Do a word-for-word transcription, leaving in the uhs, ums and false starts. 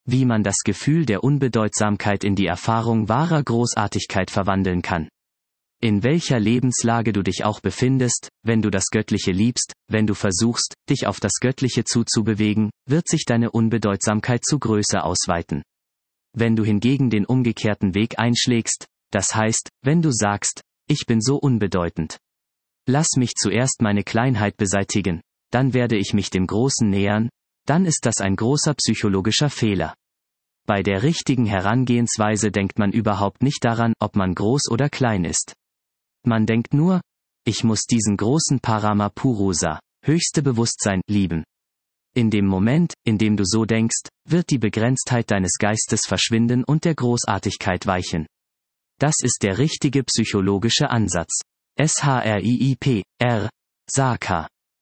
Wie man das Gefühl der Unbedeutsamkeit in die Erfahrung wahrer Großartigkeit verwandeln kann. In welcher Lebenslage du dich auch befindest, wenn du das Göttliche liebst, wenn du versuchst, dich auf das Göttliche zuzubewegen, wird sich deine Unbedeutsamkeit zu Größe ausweiten. Wenn du hingegen den umgekehrten Weg einschlägst, das heißt, wenn du sagst, ich bin so unbedeutend. Lass mich zuerst meine Kleinheit beseitigen, dann werde ich mich dem Großen nähern, dann ist das ein großer psychologischer Fehler. Bei der richtigen Herangehensweise denkt man überhaupt nicht daran, ob man groß oder klein ist. Man denkt nur, ich muss diesen großen Paramapurusa, höchste Bewusstsein, lieben. In dem Moment, in dem du so denkst, wird die Begrenztheit deines Geistes verschwinden und der Großartigkeit weichen. Das ist der richtige psychologische Ansatz. S H R I I P, R. Saka